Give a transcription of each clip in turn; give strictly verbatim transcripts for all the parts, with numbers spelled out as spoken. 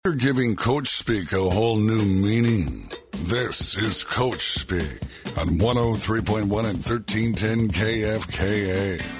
You're giving Coach Speak a whole new meaning. This is Coach Speak on one oh three point one and thirteen ten K F K A.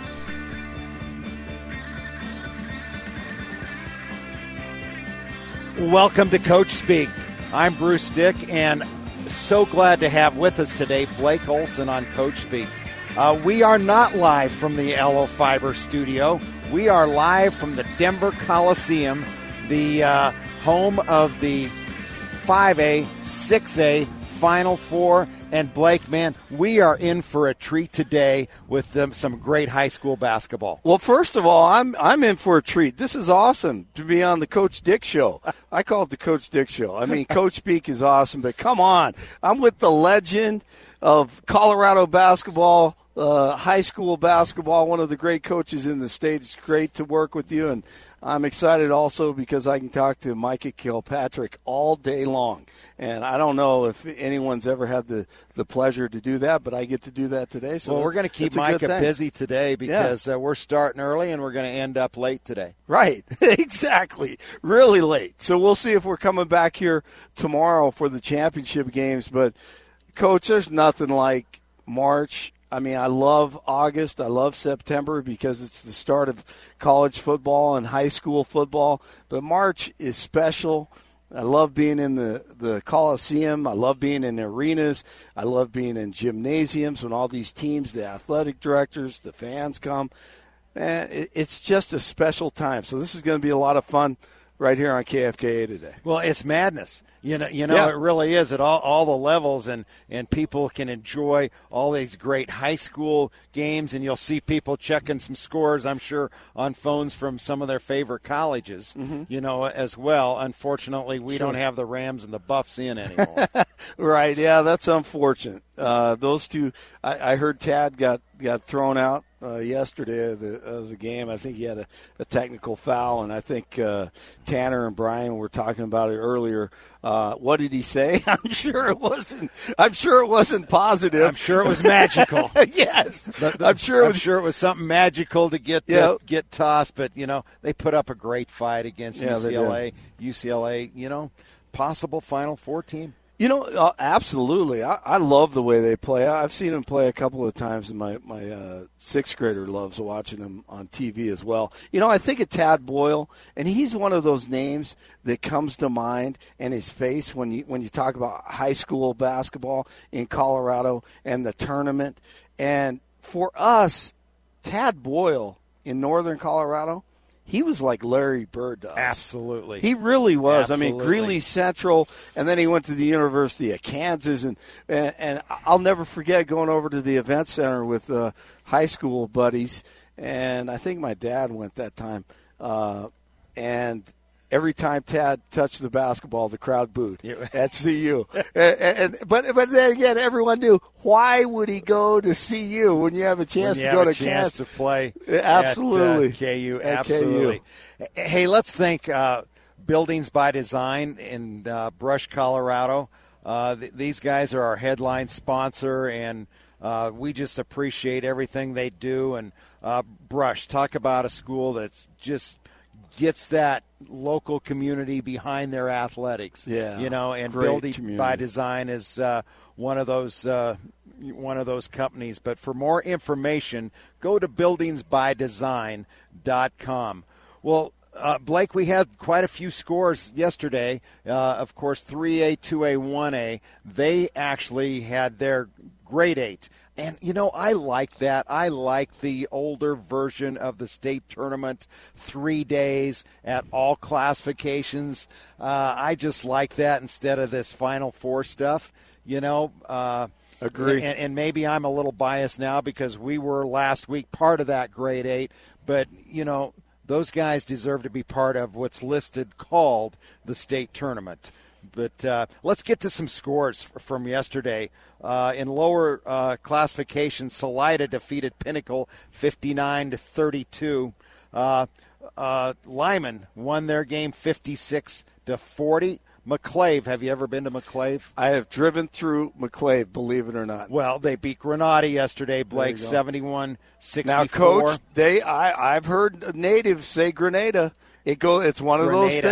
Welcome to Coach Speak. I'm Bruce Dick, and so glad to have with us today Blake Olson on Coach Speak. Uh, we are not live from the Elo Fiber studio. We are live from the Denver Coliseum, the uh, home of the five A, six A, Final Four. And Blake, man, we are in for a treat today with um, some great high school basketball. Well, first of all, I'm I'm in for a treat. This is awesome to be on the Coach Dick Show. I call it the Coach Dick Show. I mean, Coach Speak is awesome, but come on. I'm with the legend of Colorado basketball, uh, high school basketball, one of the great coaches in the state. It's great to work with you, and I'm excited also because I can talk to Micah Kilpatrick all day long. And I don't know if anyone's ever had the, the pleasure to do that, but I get to do that today. So well, we're going to keep Micah busy today because yeah. uh, we're starting early and we're going to end up late today. Right, exactly, really late. So we'll see if we're coming back here tomorrow for the championship games. But, Coach, there's nothing like March. I mean, I love August. I love September because it's the start of college football and high school football. But March is special. I love being in the, the Coliseum. I love being in arenas. I love being in gymnasiums when all these teams, the athletic directors, the fans come. Man, it, it's just a special time. So this is going to be a lot of fun right here on K F K A today. Well, it's madness. You know, you know, yeah. It really is at all, all the levels, and, and people can enjoy all these great high school games, and you'll see people checking some scores, I'm sure, on phones from some of their favorite colleges, mm-hmm. you know, as well. Unfortunately, we sure. don't have the Rams and the Buffs in anymore. Right, yeah, that's unfortunate. Uh, those two, I, I heard Tad got, got thrown out uh, yesterday of the, of the game. I think he had a, a technical foul, and I think uh, Tanner and Brian were talking about it earlier. Uh, what did he say? I'm sure it wasn't. I'm sure it wasn't positive. I'm sure it was magical. Yes, the, the, I'm sure. It I'm was, sure it was something magical to get to, yeah. get tossed. But you know, they put up a great fight against yeah, U C L A. U C L A, you know, possible Final Four team. You know, uh, absolutely. I, I love the way they play. I've seen them play a couple of times, and my, my uh, sixth grader loves watching them on T V as well. You know, I think of Tad Boyle, and he's one of those names that comes to mind and his face when you when you talk about high school basketball in Colorado and the tournament. And for us, Tad Boyle in northern Colorado, he was like Larry Bird to us. Absolutely. He really was. Absolutely. I mean, Greeley Central, and then he went to the University of Kansas. And, and, and I'll never forget going over to the event center with uh, high school buddies. And I think my dad went that time. Uh, and every time Tad touched the basketball, the crowd booed at C U. and, and, but but then again, everyone knew, why would he go to C U when you have a chance when you to have go a to chance Kansas? to play Absolutely. At uh, K U. At Absolutely. K U. Hey, let's thank uh, Buildings by Design in uh, Brush, Colorado. Uh, th- these guys are our headline sponsor, and uh, we just appreciate everything they do. And uh, Brush, talk about a school that's just gets that local community behind their athletics. Yeah, you know, and Building Building by Design is uh, one of those uh, one of those companies. But for more information, go to buildings by design dot com. Well, uh, Blake, we had quite a few scores yesterday. Uh, of course, three A, two A, one A. They actually had their grade eight. And, you know, I like that. I like the older version of the state tournament, three days at all classifications. Uh, I just like that instead of this Final Four stuff, you know. Uh, Agree. And, and maybe I'm a little biased now because we were last week part of that grade eight. But, you know, those guys deserve to be part of what's listed called the state tournament. But uh, let's get to some scores from yesterday. Uh, in lower uh, classification, Salida defeated Pinnacle fifty-nine to thirty-two. Uh, uh, Lyman won their game fifty-six to forty. McClave, have you ever been to McClave? I have driven through McClave, believe it or not. Well, they beat Granada yesterday, Blake, seventy-one sixty-four. Now, Coach, they I, I've heard natives say Grenada. It go. It's one of Grenada. those things.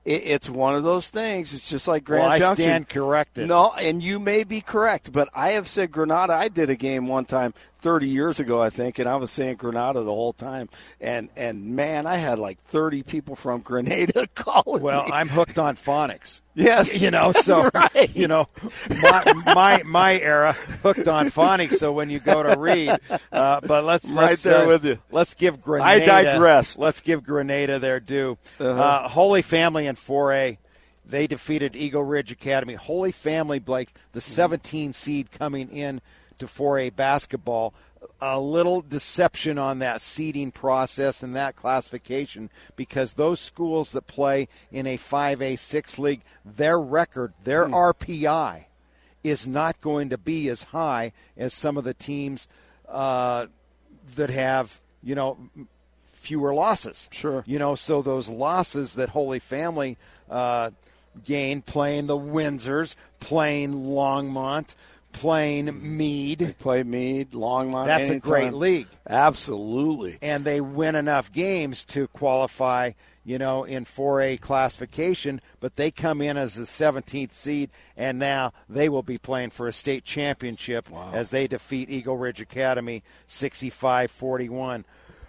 it, it's one of those things. It's just like Grand well, I Junction. I stand corrected. No, and you may be correct, but I have said Granada. I did a game one time thirty years ago, I think, and I was saying Granada the whole time. And, and man, I had like thirty people from Grenada calling Well, me. I'm hooked on phonics. Yes. You know, so, right. you know, my, my my era, hooked on phonics, so when you go to read, uh, but let's, right let's, there uh, with you. Let's give Grenada. I digress. Let's give Grenada their due. Uh-huh. Uh, Holy Family in four A, they defeated Eagle Ridge Academy. Holy Family, Blake, the seventeen seed coming in to four A basketball. A little deception on that seeding process and that classification, because those schools that play in a five A six league, their record, their mm. R P I is not going to be as high as some of the teams uh, that have, you know, fewer losses. Sure. You know, so those losses that Holy Family uh, gained playing the Windsors, playing Longmont, playing Meade. They play Meade, Longmont. That's anytime. a great league. Absolutely. And they win enough games to qualify, you know, in four A classification, but they come in as the seventeenth seed, and now they will be playing for a state championship wow. as they defeat Eagle Ridge Academy sixty-five forty-one.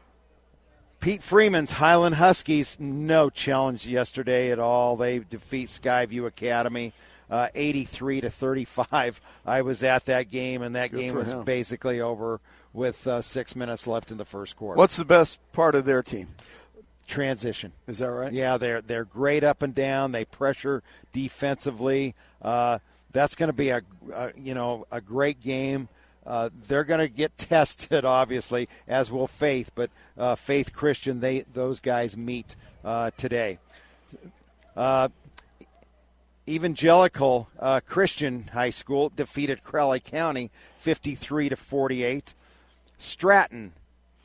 Pete Freeman's Highland Huskies, no challenge yesterday at all. They defeat Skyview Academy uh, eighty-three to thirty-five. I was at that game, and that Good game was him. basically over with uh, six minutes left in the first quarter. What's the best part of their team? Transition. Is that right? Yeah, they're they're great up and down. They pressure defensively. Uh, that's going to be a, a you know a great game. Uh, they're going to get tested, obviously, as will Faith. But uh, Faith Christian, they those guys meet uh, today. Uh, Evangelical uh, Christian High School defeated Crowley County fifty-three to forty-eight. Stratton.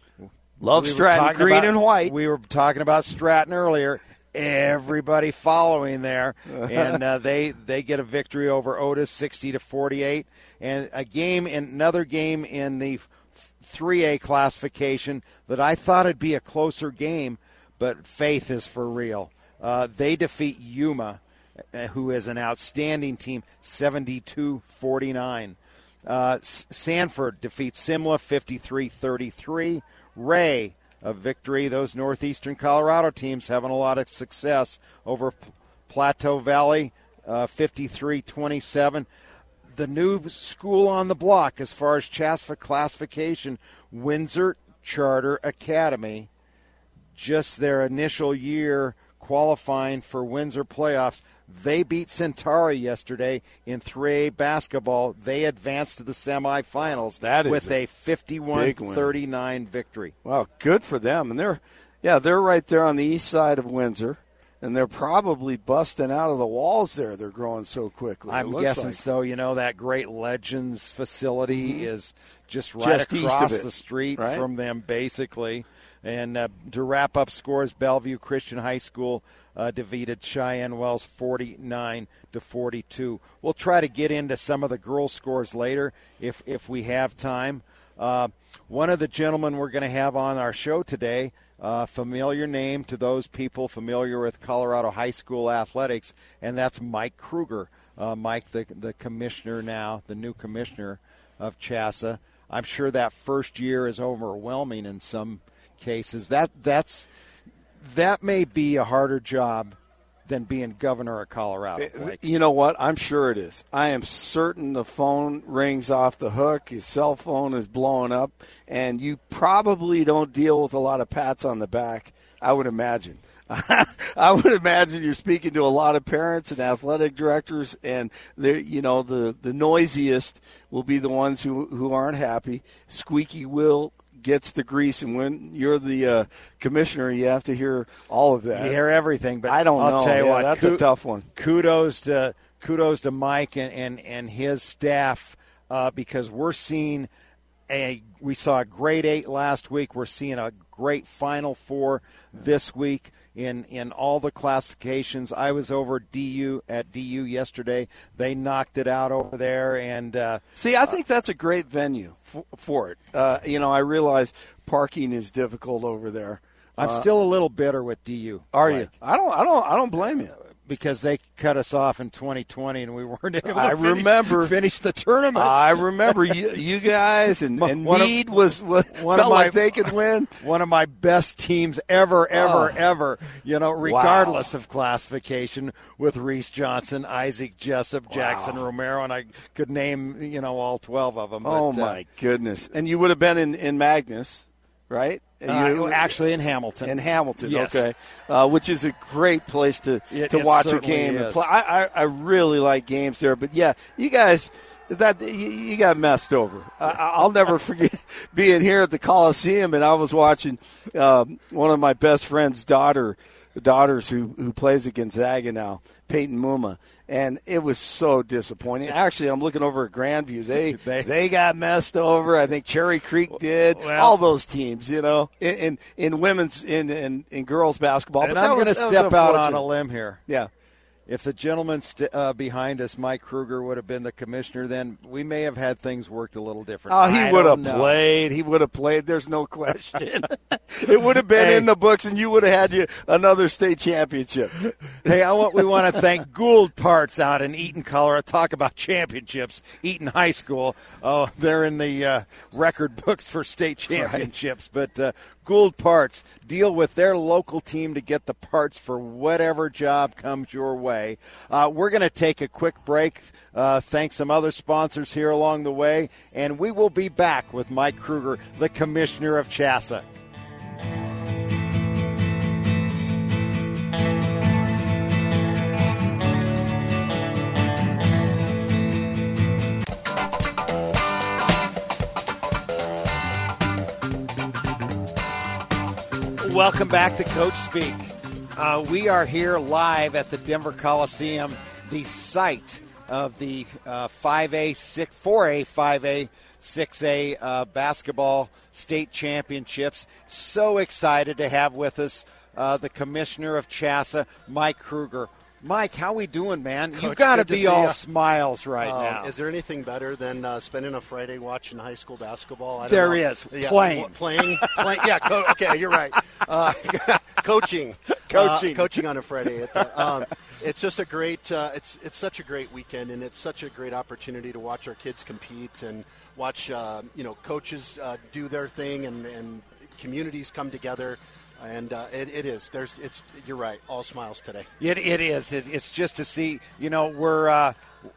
Love we Stratton, green about, and white. We were talking about Stratton earlier. Everybody following there, and uh, they they get a victory over Otis, sixty to forty-eight, and a game in another game in the three A classification that I thought would be a closer game, but Faith is for real. Uh, they defeat Yuma, who is an outstanding team, seventy-two forty-nine. Uh, Sanford defeats Simla, fifty-three thirty-three. Ray, a victory. Those northeastern Colorado teams having a lot of success over P- Plateau Valley, uh, fifty-three twenty-seven. The new school on the block as far as CHASFA classification, Windsor Charter Academy, just their initial year qualifying for Windsor playoffs. They beat Centauri yesterday in three A basketball. They advanced to the semifinals that is with a a fifty-one thirty-nine victory. Wow, good for them. And they're, yeah, they're right there on the east side of Windsor, and they're probably busting out of the walls there. They're growing so quickly. I'm guessing like. so. You know, that great Legends facility mm-hmm. is just right just across east of the street right? from them, basically. And uh, to wrap up scores, Bellevue Christian High School uh, defeated Cheyenne Wells forty-nine to forty-two. We'll try to get into some of the girls' scores later if if we have time. Uh, one of the gentlemen we're going to have on our show today, uh, familiar name to those people familiar with Colorado high school athletics, and that's Mike Kruger. Uh, Mike, the the commissioner now, the new commissioner of CHASA. I'm sure that first year is overwhelming in some cases. That that's that may be a harder job than being governor of Colorado. Like. You know what? I'm sure it is. I am certain the phone rings off the hook. His cell phone is blowing up, and you probably don't deal with a lot of pats on the back, I would imagine. I would imagine you're speaking to a lot of parents and athletic directors, and the you know the the noisiest will be the ones who who aren't happy. Squeaky wheel gets the grease, and when you're the uh, commissioner, you have to hear all of that. You hear everything, but I don't I'll know. tell you yeah, what, that's ku- a tough one. Kudos to kudos to Mike and and, and his staff uh, because we're seeing a we saw a grade eight last week. We're seeing a great Final Four this week in in all the classifications. I was over D U at D U yesterday. They knocked it out over there, and uh, see, I think that's a great venue for, for it. Uh, you know, I realize parking is difficult over there. I'm Uh, still a little bitter with D U. Are Blake, you? I don't. I don't. I don't blame you. Because they cut us off in twenty twenty and we weren't able to I finish, remember finish the tournament. I remember you, you guys and, and One of- Meade was, was one felt of my- like they could win. One of my best teams ever, ever, Oh. ever, you know, regardless of classification, with Reese Johnson, Isaac Jessup, Jackson Wow. Romero, and I could name, you know, all twelve of them. Oh, but, uh, my goodness. And you would have been in, in Magnus, right? Uh, You- actually, in Hamilton. In Hamilton, Yes. okay, uh, which is a great place to, It- to it watch a certainly game and is. play. I, I, I really like games there, but yeah, you guys, that you, you got messed over. I, I'll never forget being here at the Coliseum, and I was watching um, one of my best friend's daughter, daughters who who plays at Gonzaga now, Peyton Muma. And it was so disappointing. Actually, I'm looking over at Grandview. They They- they got messed over. I think Cherry Creek did. Well- All those teams, you know, in in, in women's in, in in girls basketball. And but that I'm was- going to that was step out on a unfortunate. limb here. Yeah. If the gentleman st- uh, behind us, Mike Kruger, would have been the commissioner, then we may have had things worked a little different. Oh, he I would have don't know. played. He would have played. There's no question. It would have been Hey. in the books, and you would have had you another state championship. Hey, I want, we want to thank Gould Parts out in Eaton, Colorado. Talk about championships. Eaton High School. Oh, they're in the uh, record books for state championships. But uh, Gould Parts, deal with their local team to get the parts for whatever job comes your way. Uh, we're going to take a quick break, uh, thank some other sponsors here along the way, and we will be back with Mike Kruger, the commissioner of CHSAA. Welcome back to Coach Speak. Uh, we are here live at the Denver Coliseum, the site of the uh, five A, six, four A, five A, six A uh, basketball state championships. So excited to have with us uh, the commissioner of CHSAA, Mike Kruger. Mike, how we doing, man? Coach, You've got to good to be see all ya. smiles right Um, now. Is there anything better than uh, spending a Friday watching high school basketball? I don't There know. is. Yeah, Playing. w- Playing. Playing. Yeah, co- okay, you're right. Uh, coaching. Coaching. Uh, coaching on a Friday. At the, um, it's just a great, uh, it's it's such a great weekend, and it's such a great opportunity to watch our kids compete and watch, uh, you know, coaches uh, do their thing and, and communities come together. And uh, it, it is. There's. It's. You're right. All smiles today. It, it is. It, it's just to see, you know, we're uh,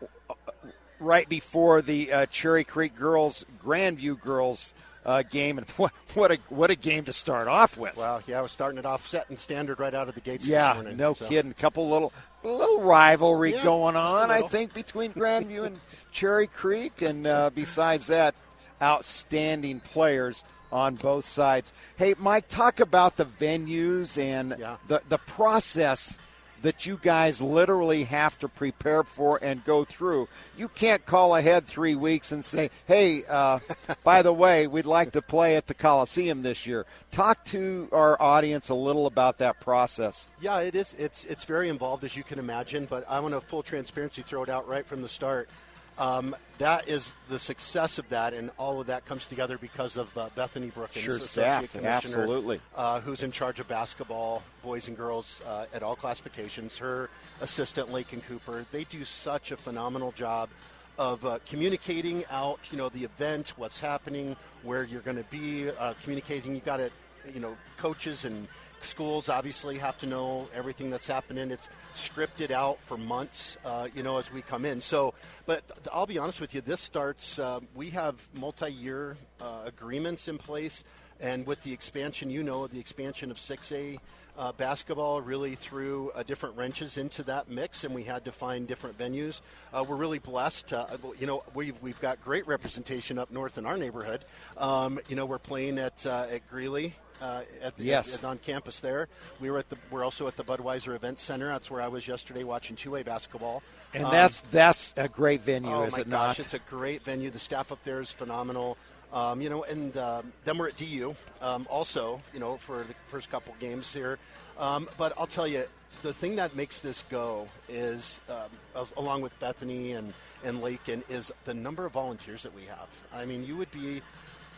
right before the uh, Cherry Creek girls, Grandview girls uh, game, and what, what a what a game to start off with. Well, yeah, I was starting it off setting standard right out of the gates yeah, this morning. no so. kidding. A couple little little rivalry Yeah, going just a on, I little. think, between Grandview and Cherry Creek, and uh, besides that, outstanding players on both sides. Hey, Mike, talk about the venues and Yeah. the, the process that you guys literally have to prepare for and go through. You can't call ahead three weeks and say, hey, uh, by the way, we'd like to play at the Coliseum this year. Talk to our audience a little about that process. Yeah, it is. It's it's very involved, as you can imagine. But I want to full transparency throw it out right from the start. Um, that is the success of that, and all of that comes together because of uh, Bethany Brookins, Sure, Associate staff, Commissioner, absolutely. uh, who's in charge of basketball, boys and girls uh, at all classifications. Her assistant, Lakin Cooper, they do such a phenomenal job of uh, communicating out, you know, the event, what's happening, where you're going to be, uh, communicating. You got to, you know, coaches and schools obviously have to know everything that's happening. It's scripted out for months, uh, you know, as we come in. So, but th- I'll be honest with you, this starts, uh, we have multi-year uh, agreements in place, and with the expansion, you know, the expansion of six A uh, basketball really threw uh, different wrenches into that mix, and we had to find different venues. Uh, we're really blessed. Uh, you know, we've, we've got great representation up north in our neighborhood. Um, you know, we're playing at, uh, at Greeley. Uh, at the, Yes. at, on campus there. We were at the. We're also at the Budweiser Event Center. That's where I was yesterday watching two A basketball. And Um, that's that's a great venue, oh is my it gosh, not? it's a great venue. The staff up there is phenomenal. Um, you know, and uh, then we're at D U um, also. You know, for the first couple games here. Um, but I'll tell you, the thing that makes this go is, um, along with Bethany and and Lakin, is the number of volunteers that we have. I mean, you would be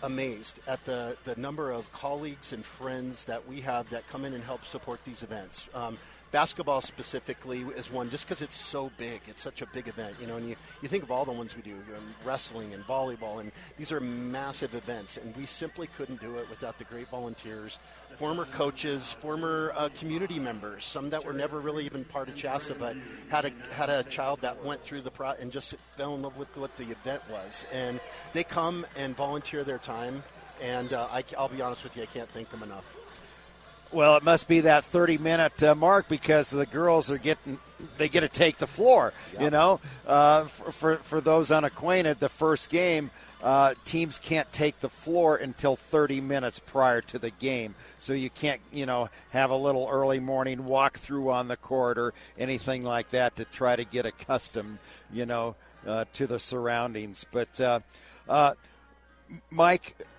amazed at the, the number of colleagues and friends that we have that come in and help support these events. Um, basketball specifically is one just because it's so big. It's such a big event, you know, and you, you think of all the ones we do, you know, wrestling and volleyball, and these are massive events, and we simply couldn't do it without the great volunteers, former coaches, former uh, community members, some that were never really even part of CHSAA, but had a had a child that went through the pro and just fell in love with what the event was. And they come and volunteer their time, and uh, I, I'll be honest with you, I can't thank them enough. Well, it must be that thirty-minute uh, mark because the girls are getting – they get to take the floor, yep. you know. Uh, for, for for those unacquainted, the first game, uh, teams can't take the floor until thirty minutes prior to the game. So you can't, you know, have a little early morning walk through on the court or anything like that to try to get accustomed, you know, uh, to the surroundings. But, uh, uh, Mike –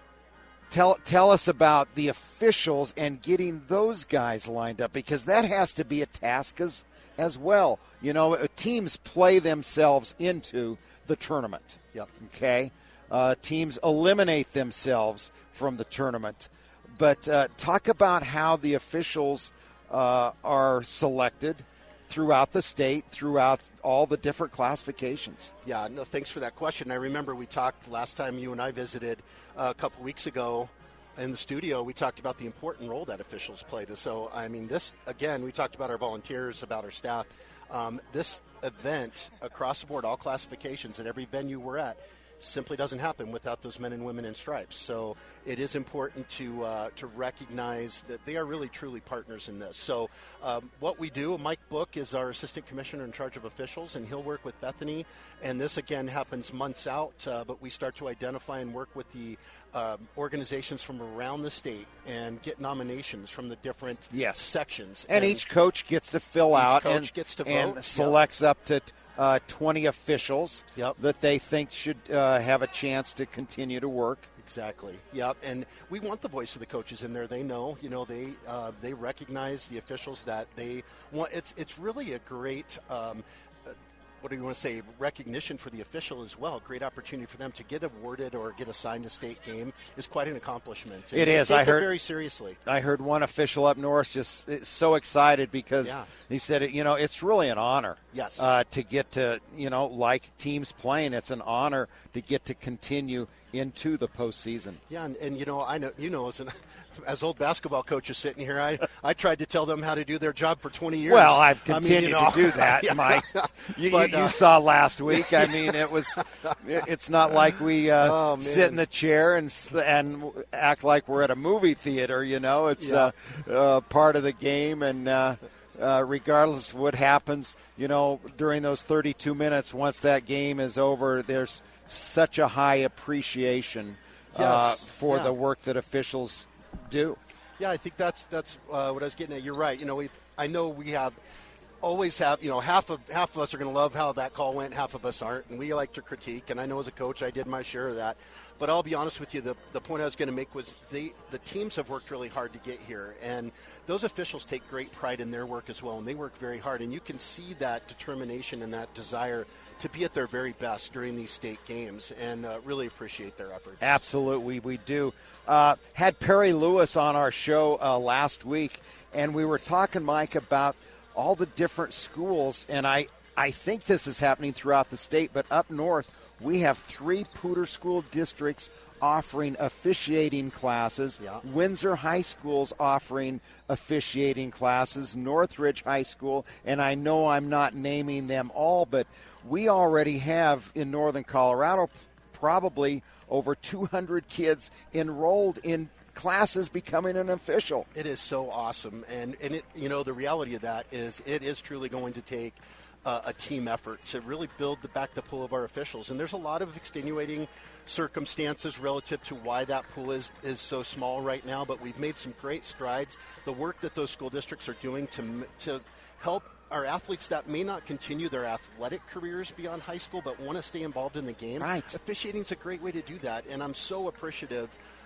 Tell tell us about the officials and getting those guys lined up, because that has to be a task as, as well. You know, teams play themselves into the tournament. Yep. Okay? Uh, teams eliminate themselves from the tournament. But uh, talk about how the officials uh, are selected throughout the state, throughout all the different classifications. Yeah, no, thanks for that question. I remember we talked last time you and I visited uh, a couple weeks ago in the studio. We talked about the important role that officials played. So, I mean, this, again, we talked about our volunteers, about our staff. Um, this event across the board, all classifications at every venue we're at, simply doesn't happen without those men and women in stripes. So it is important to uh, to recognize that they are really truly partners in this. So um, what we do, Mike Book is our assistant commissioner in charge of officials, and he'll work with Bethany. And this, again, happens months out, uh, but we start to identify and work with the uh, organizations from around the state and get nominations from the different yes. sections. And, and each coach gets to fill each out coach and, gets to and vote. selects yep. up to Uh, twenty officials yep. that they think should uh, have a chance to continue to work. Exactly. Yep. And we want the voice of the coaches in there. They know, you know, they uh, they recognize the officials that they want. It's it's really a great. Um, What do you want to say? Recognition for the official as well. Great opportunity for them to get awarded or get assigned a state game is quite an accomplishment. And it is. Take I heard it very seriously. I heard one official up north just so excited because yeah. he said, you know, it's really an honor. Yes. Uh, to get to, you know, like teams playing, it's an honor to get to continue into the postseason. Yeah, and, and you know, I know you know as an as old basketball coaches sitting here, I, I tried to tell them how to do their job for twenty years. Well, I've continued I mean, you know, to do that, yeah. Mike. You, but, you, you uh, saw last week. I mean, it was. It's not like we uh, oh, sit in the chair and and act like we're at a movie theater. You know, it's yeah. uh, uh, part of the game, and uh, uh, regardless of what happens, you know, during those thirty-two minutes, once that game is over, there's such a high appreciation uh, yes. for yeah. the work that officials do. Yeah, I think that's that's uh, what I was getting at. You're right. You know, we I know we have always have. You know, half of half of us are going to love how that call went. Half of us aren't, and we like to critique. And I know as a coach, I did my share of that. But I'll be honest with you, the, the point I was going to make was they, the teams have worked really hard to get here. And those officials take great pride in their work as well, and they work very hard. And you can see that determination and that desire to be at their very best during these state games, and uh, really appreciate their efforts. Absolutely, we do. Uh, had Perry Lewis on our show uh, last week, and we were talking, Mike, about all the different schools, and I, I think this is happening throughout the state, but up north, we have three Poudre School districts offering officiating classes. Yeah. Windsor High School's offering officiating classes. Northridge High School, and I know I'm not naming them all, but we already have in northern Colorado probably over two hundred kids enrolled in classes becoming an official. It is so awesome. And, and it, you know, the reality of that is it is truly going to take Uh, a team effort to really build the back the pool of our officials. And there's a lot of extenuating circumstances relative to why that pool is, is so small right now, but we've made some great strides. The work that those school districts are doing to to help our athletes that may not continue their athletic careers beyond high school but want to stay involved in the game. Right. Officiating is a great way to do that, and I'm so appreciative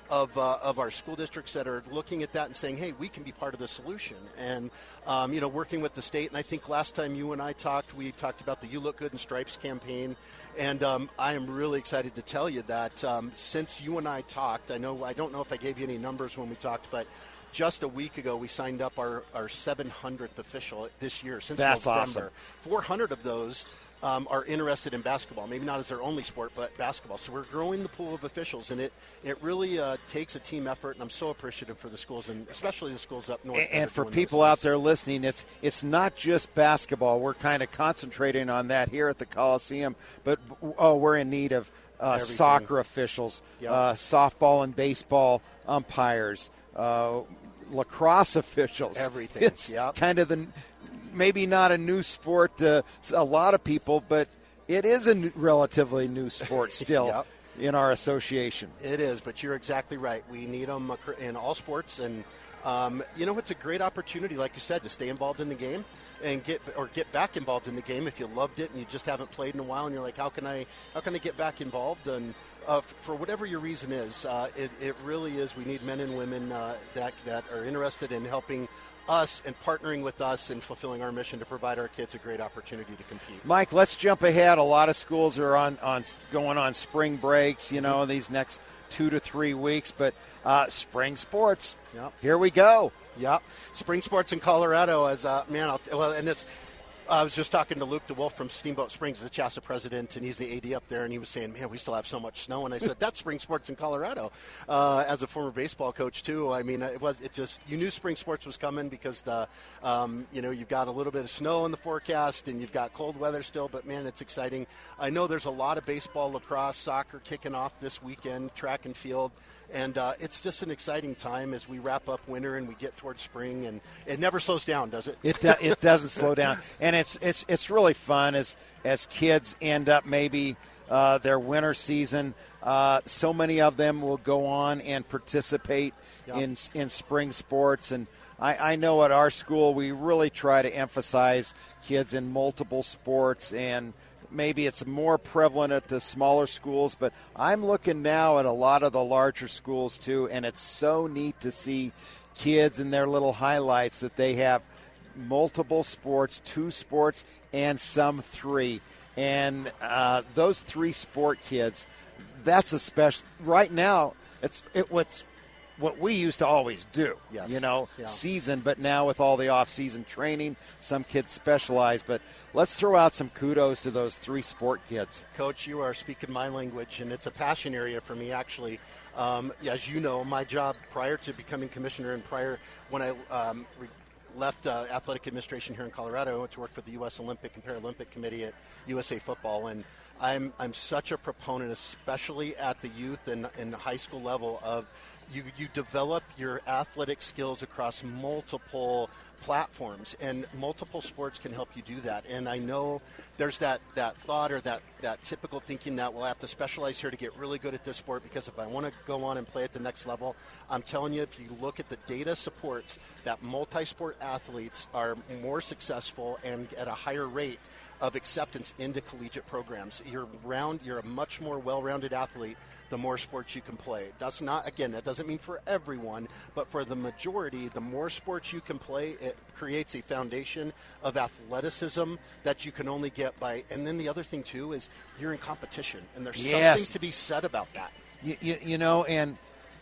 of uh, of our school districts that are looking at that and saying, hey, we can be part of the solution. And, um, you know, working with the state. And I think last time you and I talked, we talked about the You Look Good in Stripes campaign. And um, I am really excited to tell you that um, since you and I talked, I know I don't know if I gave you any numbers when we talked, but just a week ago, we signed up our, our seven hundredth official this year since That's November. awesome. four hundred of those um, are interested in basketball, maybe not as their only sport, but basketball. So we're growing the pool of officials, and it, it really uh, takes a team effort, and I'm so appreciative for the schools, and especially the schools up north. And, and for people out there listening, it's it's not just basketball. We're kind of concentrating on that here at the Coliseum, but oh, we're in need of uh, soccer officials, yep. uh, softball and baseball umpires, uh, lacrosse officials. Everything. It's yep. kind of the maybe not a new sport to a lot of people, but it is a new, relatively new sport still yep. in our association. It is, but you're exactly right. We need them in all sports, and um, you know, it's a great opportunity, like you said, to stay involved in the game and get or get back involved in the game if you loved it and you just haven't played in a while, and you're like, how can I how can I get back involved? And uh, for whatever your reason is, uh, it, it really is. We need men and women uh, that that are interested in helping us and partnering with us and fulfilling our mission to provide our kids a great opportunity to compete. Mike, let's jump ahead. A lot of schools are on, on going on spring breaks, you know, these next two to three weeks. But uh, spring sports, yep. Here we go. Yep, spring sports in Colorado. As uh, man, I'll, well, and it's. I was just talking to Luke DeWolf from Steamboat Springs, the CHSAA president, and he's the A D up there, and he was saying, man, we still have so much snow. And I said, that's spring sports in Colorado. Uh, as a former baseball coach, too, I mean, it was it just, you knew spring sports was coming because, the, um, you know, you've got a little bit of snow in the forecast, and you've got cold weather still, but, man, it's exciting. I know there's a lot of baseball, lacrosse, soccer kicking off this weekend, track and field. And uh, it's just an exciting time as we wrap up winter and we get towards spring, and it never slows down, does it? It do, it doesn't slow down, and it's it's it's really fun as as kids end up maybe uh, their winter season. Uh, so many of them will go on and participate yep. in in spring sports, and I, I know at our school we really try to emphasize kids in multiple sports, and maybe it's more prevalent at the smaller schools, but I'm looking now at a lot of the larger schools too, and it's so neat to see kids in their little highlights that they have multiple sports, two sports, and some three. And uh, those three sport kids, that's a special. Right now, it's it what's what we used to always do, yes. you know, yeah. season, but now with all the off-season training, some kids specialize. But let's throw out some kudos to those three sport kids. Coach, you are speaking my language, and it's a passion area for me, actually. Um, as you know, my job prior to becoming commissioner and prior when I um, re- left uh, athletic administration here in Colorado, I went to work for the U S Olympic and Paralympic Committee at U S A Football, and I'm I'm such a proponent, especially at the youth and, and high school level, of you you develop your athletic skills across multiple platforms, and multiple sports can help you do that. And I know there's that, that thought or that, that typical thinking that we'll have to specialize here to get really good at this sport, because if I want to go on and play at the next level, I'm telling you, if you look at the data supports that multi-sport athletes are more successful and at a higher rate of acceptance into collegiate programs. You're round, you're a much more well-rounded athlete the more sports you can play. That's not, again, that doesn't mean for everyone, but for the majority, the more sports you can play, it creates a foundation of athleticism that you can only get by. And then the other thing too is you're in competition, and there's yes. something to be said about that. You, you, you know, and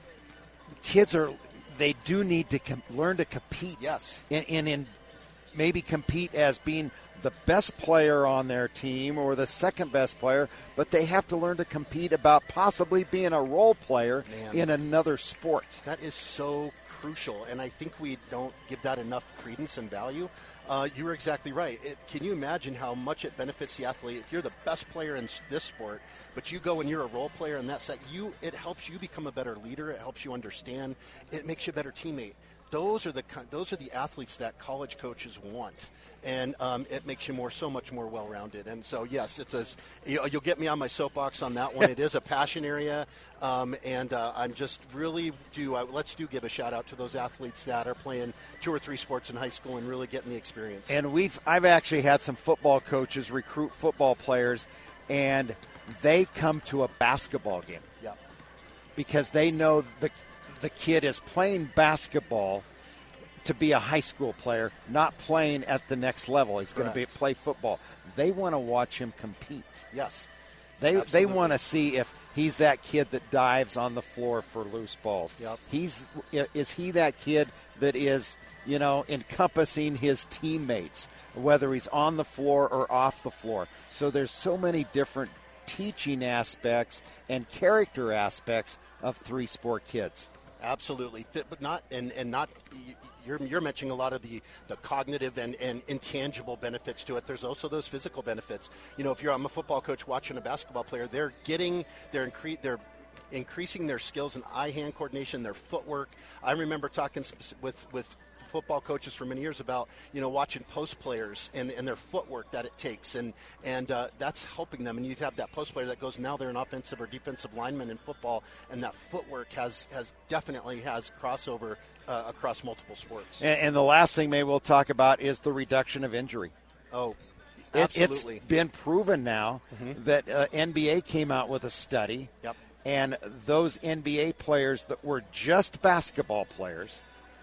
kids are they do need to com- learn to compete. Yes, and in, in, in maybe compete as being the best player on their team or the second best player, but they have to learn to compete about possibly being a role player Man, in another sport. That is so crucial, and I think we don't give that enough credence and value. Uh, you were exactly right. It, can you imagine how much it benefits the athlete if you're the best player in this sport, but you go and you're a role player in that set? You, it helps you become a better leader. It helps you understand. It makes you a better teammate. Those are the those are the athletes that college coaches want, and um, it makes you more so much more well-rounded. And so, yes, it's as you'll get me on my soapbox on that one. It is a passion area, um, and uh, I'm just really do uh, let's do give a shout out to those athletes that are playing two or three sports in high school and really getting the experience. And we've I've actually had some football coaches recruit football players, and they come to a basketball game. Yep. because they know the the kid is playing basketball to be a high school player, not playing at the next level. He's going to be play football. They want to watch him compete. Yes. They Absolutely. they want to see if he's that kid that dives on the floor for loose balls. Yep. He's is he that kid that is, you know, encompassing his teammates, whether he's on the floor or off the floor. So there's so many different teaching aspects and character aspects of three sport kids. Absolutely, fit, but not and and not. You're, you're mentioning a lot of the, the cognitive and, and intangible benefits to it. There's also those physical benefits. You know, if you're I'm a football coach watching a basketball player, they're getting they're incre- they're increasing their skills in eye-hand coordination, their footwork. I remember talking with with football coaches for many years about, you know, watching post players and, and their footwork that it takes, and and uh, that's helping them. And you have that post player that goes, now they're an offensive or defensive lineman in football, and that footwork has has definitely has crossover uh, across multiple sports. And, and the last thing maybe we'll talk about is the reduction of injury. Oh, it, absolutely. It's been proven now mm-hmm. that uh, N B A came out with a study, yep. and those N B A players that were just basketball players,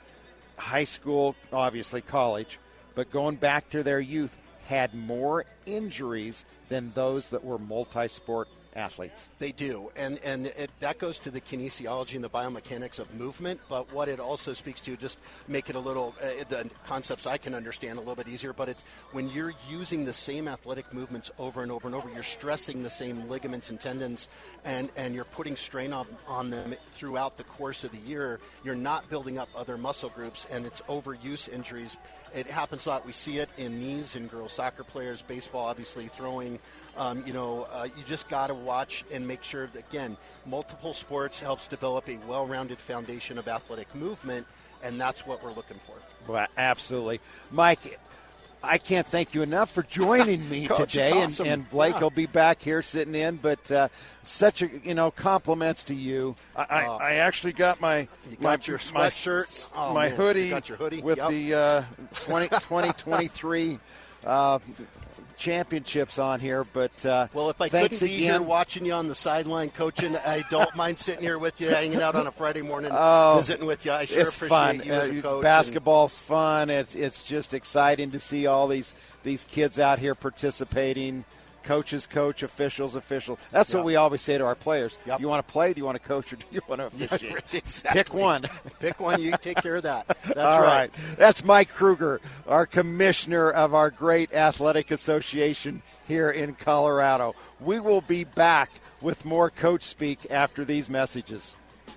high school, obviously college, but going back to their youth, had more injuries than those that were multi-sport athletes. They do, and and it, that goes to the kinesiology and the biomechanics of movement, but what it also speaks to, just make it a little, uh, the concepts I can understand a little bit easier, but it's when you're using the same athletic movements over and over and over, you're stressing the same ligaments and tendons, and, and you're putting strain on, on them throughout the course of the year. You're not building up other muscle groups, and it's overuse injuries. It happens a lot. We see it in knees in girls soccer players, baseball, obviously, throwing. Um, you know, uh, you just got to watch and make sure that, again, multiple sports helps develop a well-rounded foundation of athletic movement, and that's what we're looking for. Well, absolutely. Mike, I can't thank you enough for joining me Coach, today, it's awesome. and, and Blake Yeah. will be back here sitting in, but uh, such a, you know, compliments to you. I, I, Uh, I actually got my You got my, your my, sweatshirt. Oh, my man. hoodie, You got your hoodie. with Yep. the uh, twenty twenty-three uh, championships on here, but uh, Well, if I thanks couldn't be again. here watching you on the sideline coaching, I don't mind sitting here with you, hanging out on a Friday morning, Oh, visiting with you. I sure it's appreciate fun. you as Uh, a coach. Basketball's fun. It's it's just exciting to see all these these kids out here participating. Coaches coach, officials official. That's Yep. what we always say to our players. Yep. You want to play? Do you want to coach, or do you want to officiate? Exactly. Pick one. Pick one. You take care of that. That's All right. right. That's Mike Kruger, our commissioner of our great athletic association here in Colorado. We will be back with more Coach Speak after these messages.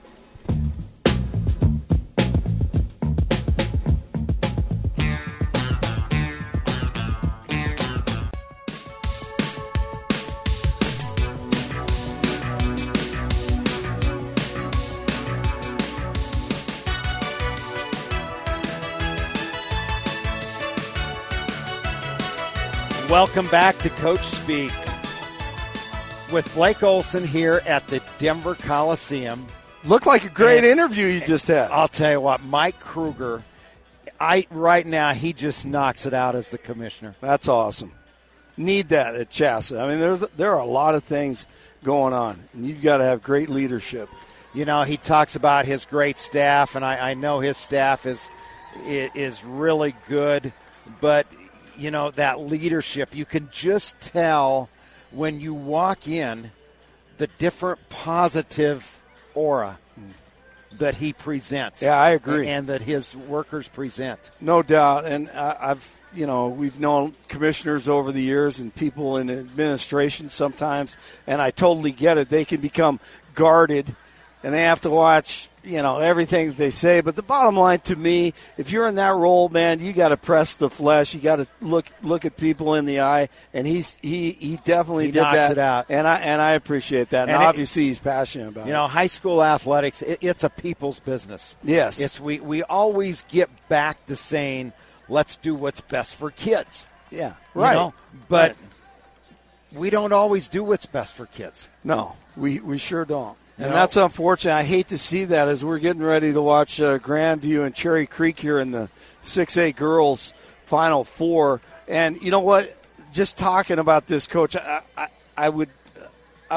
Welcome back to Coach Speak with Blake Olson here at the Denver Coliseum. Looked like a great And- interview you just had. I'll tell you what, Mike Kruger, I right now he just knocks it out as the commissioner. That's awesome. Need that at Chassa. I mean, there's there are a lot of things going on, and you've got to have great leadership. You know, he talks about his great staff, and I, I know his staff is is really good, but you know, that leadership, you can just tell when you walk in the different positive aura that he presents. Yeah, I agree. And that his workers present. No doubt. And I- I've, you know, we've known commissioners over the years and people in administration sometimes, and I totally get it. They can become guarded, and they have to watch, you know, everything they say. But the bottom line to me, if you're in that role, man, you got to press the flesh. You got to look look at people in the eye, and he's he he definitely He did knocks that. it out. And I and I appreciate that. And, And it- obviously, he's passionate about You it. know, high school athletics, it, it's a people's business. Yes. It's we, we always get back to saying, let's do what's best for kids. Yeah, you right. know? But Right. we don't always do what's best for kids. No, we, we sure don't. And No. that's unfortunate. I hate to see that as we're getting ready to watch uh, Grandview and Cherry Creek here in the six A girls Final Four. And you know what? Just talking about this, Coach, I, I, I would I would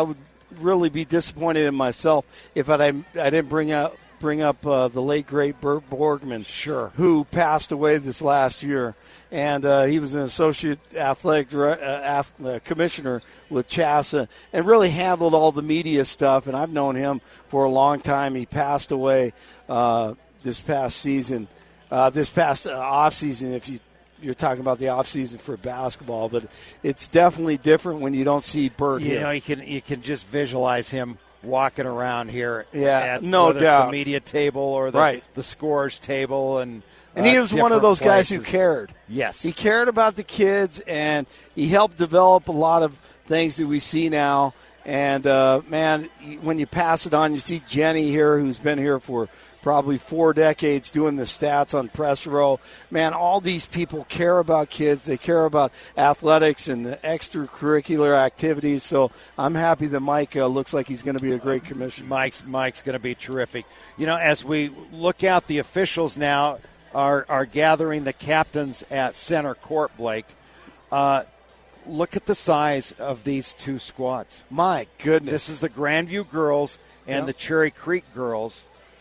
really be disappointed in myself if I, I didn't bring up bring up uh, the late great Bert Borgman, sure, who passed away this last year, and uh, he was an associate athletic direct, uh, ath- uh, commissioner with CHSAA and really handled all the media stuff. And I've known him for a long time. He passed away uh, this past season, uh, this past uh, off season. If you You're talking about the off season for basketball, but it's definitely different when you don't see Bert you here. know, you can you can just visualize him walking around here. Yeah, at, no whether doubt. It's the media table or the right. the scores table, and and he uh, was one of those places. guys who cared. Yes, he cared about the kids, and he helped develop a lot of things that we see now. And uh, man, when you pass it on, you see Jenny here, who's been here for probably four decades doing the stats on press row. Man, all these people care about kids. They care about athletics and the extracurricular activities. So I'm happy that Mike uh, looks like he's going to be a great commissioner. Mike's Mike's going to be terrific. You know, as we look out, the officials now are, are gathering the captains at center court, Blake. Uh, look at the size of these two squads. My goodness. This is the Grandview girls and Yep. the Cherry Creek girls.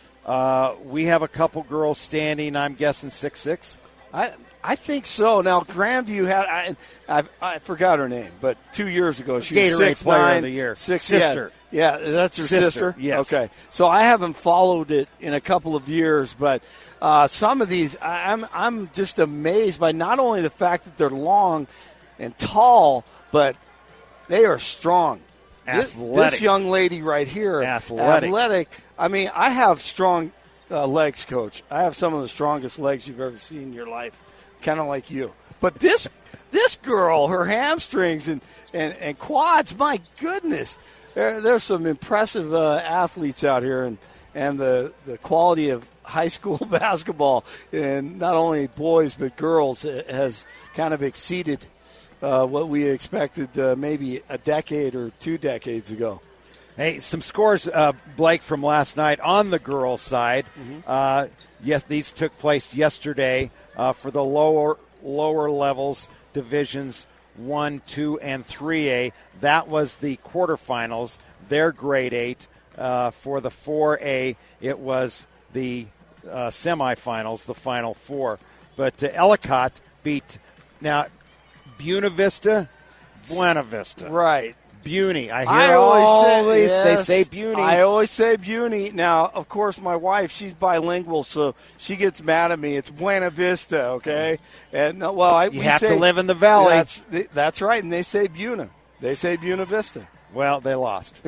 Uh, we have a couple girls standing, I'm guessing, six six. I I think so. Now, Grandview had, I, I, I forgot her name, but two years ago, she Gatorade was six, Player nine, of the Year. Six, Sister. Yeah, yeah, that's her Sister, sister? yes. Okay. So I haven't followed it in a couple of years, but uh, some of these, I, I'm, I'm just amazed by not only the fact that they're long and tall, but they are strong. This, Athletic. this young lady right here, Athletic. athletic. I mean, I have strong uh, legs, Coach. I have some of the strongest legs you've ever seen in your life, kind of like you. But this this girl, her hamstrings and, and, and quads, my goodness. There, there's some impressive uh, athletes out here, and, and the, the quality of high school basketball, and not only boys but girls, has kind of exceeded Uh, what we expected uh, maybe a decade or two decades ago. Hey, some scores, uh, Blake, from last night on the girls' side. Mm-hmm. Uh, yes, these took place yesterday uh, for the lower lower levels, divisions one, two, and three A. That was the quarterfinals. Their grade eight. Uh, for the four A, it was the uh, semifinals, the final four. But uh, Ellicott beat now. Buena Vista, Buena Vista. Right. Buny. I hear I always all say, these, yes, they say Buny. I always say Buny. Now, of course, my wife, she's bilingual, so she gets mad at me. It's Buena Vista, okay? And uh, well, I, you we have say, to live in the valley. That's, that's right, and they say Buena. They say Buena Vista. Well, they lost.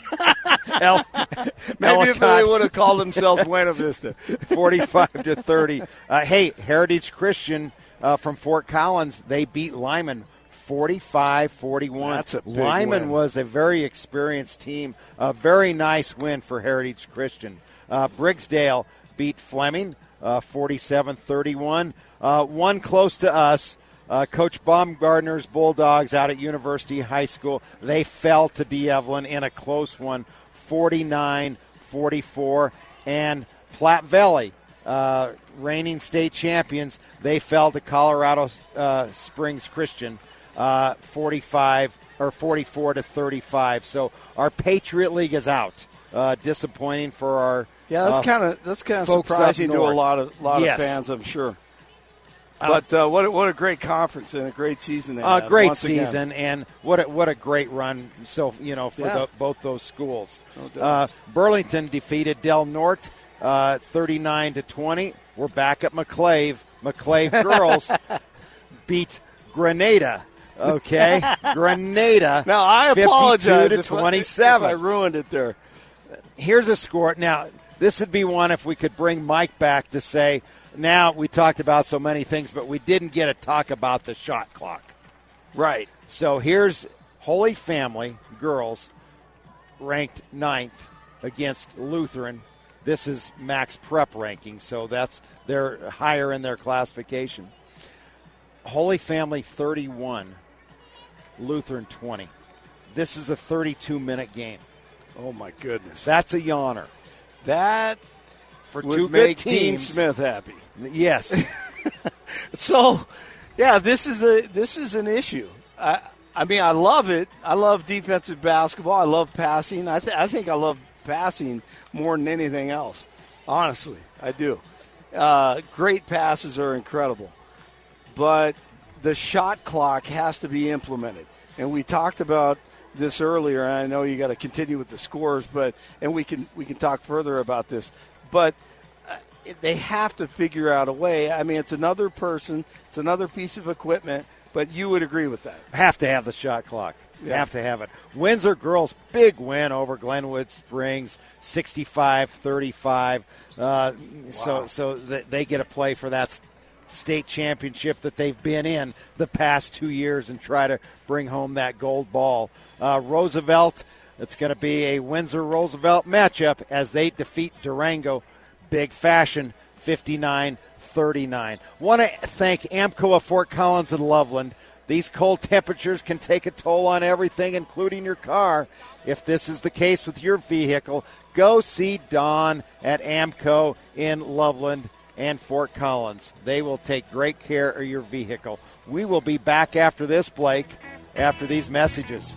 El- Maybe if they would have called themselves Buena Vista. forty-five to thirty. Uh, hey, Heritage Christian uh, from Fort Collins, they beat Lyman forty-five forty-one. That's a big Lyman win. was a very experienced team. A very nice win for Heritage Christian. Uh, Briggsdale beat Fleming uh, forty-seven thirty-one. Uh, one close to us. Uh, Coach Baumgartner's Bulldogs out at University High School, they fell to D. Evelyn in a close one, forty-nine forty-four. And Platte Valley, uh, reigning state champions, they fell to Colorado uh, Springs Christian, uh, forty-five or forty-four to thirty-five. So our Patriot League is out. Uh, disappointing for our Yeah, that's uh, kind of that's kind of folks up surprising to a north. lot of lot Yes. of fans, I'm sure. But uh, what a, what a great conference and a great season they A had. great once season, again. and what a, what a great run! So you know, for Yeah. the, both those schools, No doubt. uh, Burlington defeated Del Norte uh, thirty-nine to twenty. We're back at McClave. McClave girls beat Grenada. Okay, Grenada. Now I fifty-two apologize to if I- twenty-seven. if I ruined it there. Here's a score. Now, this would be one if we could bring Mike back to say, now we talked about so many things, but we didn't get to talk about the shot clock. Right. So here's Holy Family girls ranked ninth against Lutheran. This is max prep ranking, so that's they're higher in their classification. Holy Family thirty-one, Lutheran twenty. This is a thirty-two minute game. Oh my goodness. That's a yawner. That For would two make good Dean teams. Smith happy. Yes. So, yeah, this is a this is an issue. I I mean, I love it. I love defensive basketball. I love passing. I, th- I think I love passing more than anything else. Honestly, I do. Uh, great passes are incredible. But the shot clock has to be implemented. And we talked about this earlier, and I know you got to continue with the scores, but and we can we can talk further about this. But uh, they have to figure out a way. I mean, it's another person. It's another piece of equipment. But you would agree with that. Have to have the shot clock. Yeah. Have to have it. Windsor girls, big win over Glenwood Springs, sixty-five thirty-five. Uh, wow. So so th- they get a play for that state championship that they've been in the past two years and try to bring home that gold ball. Uh, Roosevelt, it's going to be a Windsor-Roosevelt matchup as they defeat Durango. Big fashion, fifty-nine thirty-nine. Want to thank AMCO of Fort Collins and Loveland. These cold temperatures can take a toll on everything, including your car. If this is the case with your vehicle, go see Don at AMCO in Loveland and Fort Collins. They will take great care of your vehicle. We will be back after this, Blake, after these messages.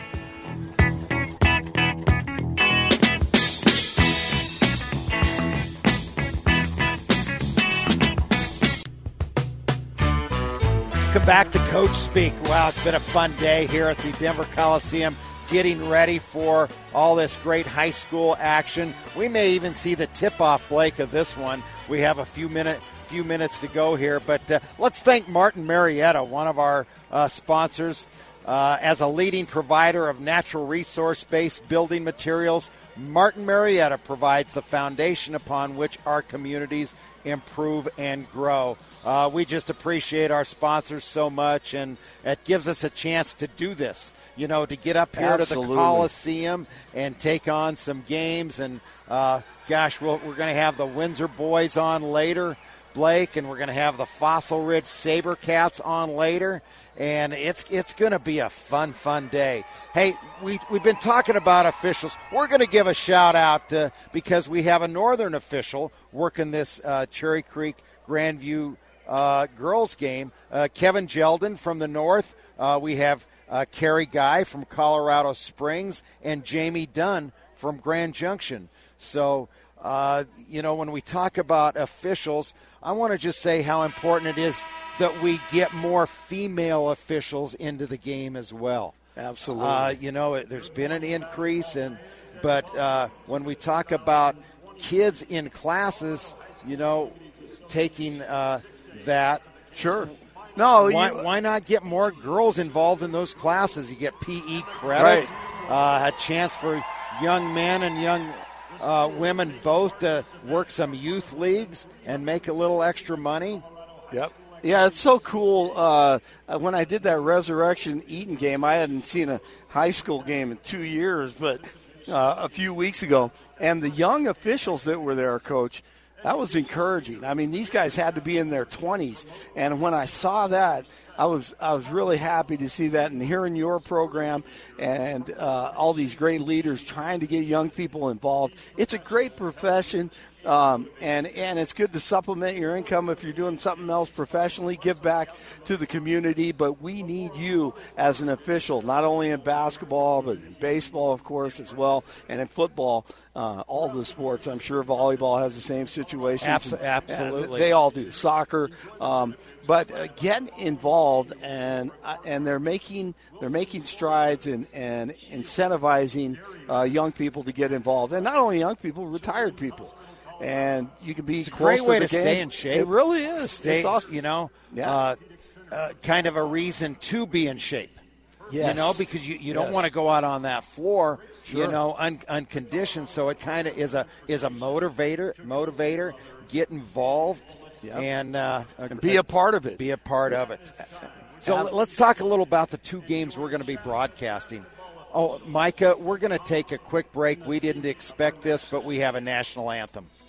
Welcome back to Coach Speak. Wow, it's been a fun day here at the Denver Coliseum, getting ready for all this great high school action. We may even see the tip-off, Blake, of this one. We have a few minute, few minutes to go here, but uh, let's thank Martin Marietta, one of our uh, sponsors. Uh, as a leading provider of natural resource-based building materials, Martin Marietta provides the foundation upon which our communities improve and grow. Uh, we just appreciate our sponsors so much, and it gives us a chance to do this, you know, to get up here Absolutely. to the Coliseum and take on some games. And, uh, gosh, we'll, we're going to have the Windsor boys on later, Blake, and we're going to have the Fossil Ridge Sabercats on later. And it's it's going to be a fun, fun day. Hey, we, we've been talking about officials. We're going to give a shout-out uh, because we have a northern official working this uh, Cherry Creek Grandview uh, girls game. Uh, Kevin Jeldon from the north. Uh, we have uh, Carrie Guy from Colorado Springs and Jamie Dunn from Grand Junction. So, uh, you know, when we talk about officials, I want to just say how important it is that we get more female officials into the game as well. Absolutely. Uh, you know, there's been an increase, and but uh, when we talk about kids in classes, you know, taking uh, that. Sure. No, why, you, why not get more girls involved in those classes? You get P E credit, right. uh, a chance for young men and young uh, women both to work some youth leagues and make a little extra money. Yep. Yeah, it's so cool. Uh, when I did that Resurrection Eaton game, I hadn't seen a high school game in two years, but uh, a few weeks ago. And the young officials that were there, Coach, that was encouraging. I mean, these guys had to be in their twenties. And when I saw that, I was I was really happy to see that. And hearing your program and uh, all these great leaders trying to get young people involved, it's a great profession. Um, and, and it's good to supplement your income if you're doing something else professionally, give back to the community. But we need you as an official, not only in basketball, but in baseball, of course, as well, and in football, uh, all the sports. I'm sure volleyball has the same situation. Abs- absolutely. They all do. Soccer. Um, but uh, get involved, and uh, and they're making they're making strides in and incentivizing uh, young people to get involved. And not only young people, retired people. And you can be it's a close great way to, to the stay game. in shape. It really is. Stay, it's awesome. You know, yeah. uh, uh, kind of a reason to be in shape. Yes. You know, because you, you don't yes. want to go out on that floor, sure. you know, un, unconditioned. So it kind of is a is a motivator. Motivator. Get involved yep. and, uh, and be a part of it. Be a part of it. So Ab- let's talk a little about the two games we're going to be broadcasting. Oh, Micah, we're going to take a quick break. We didn't expect this, but we have a national anthem.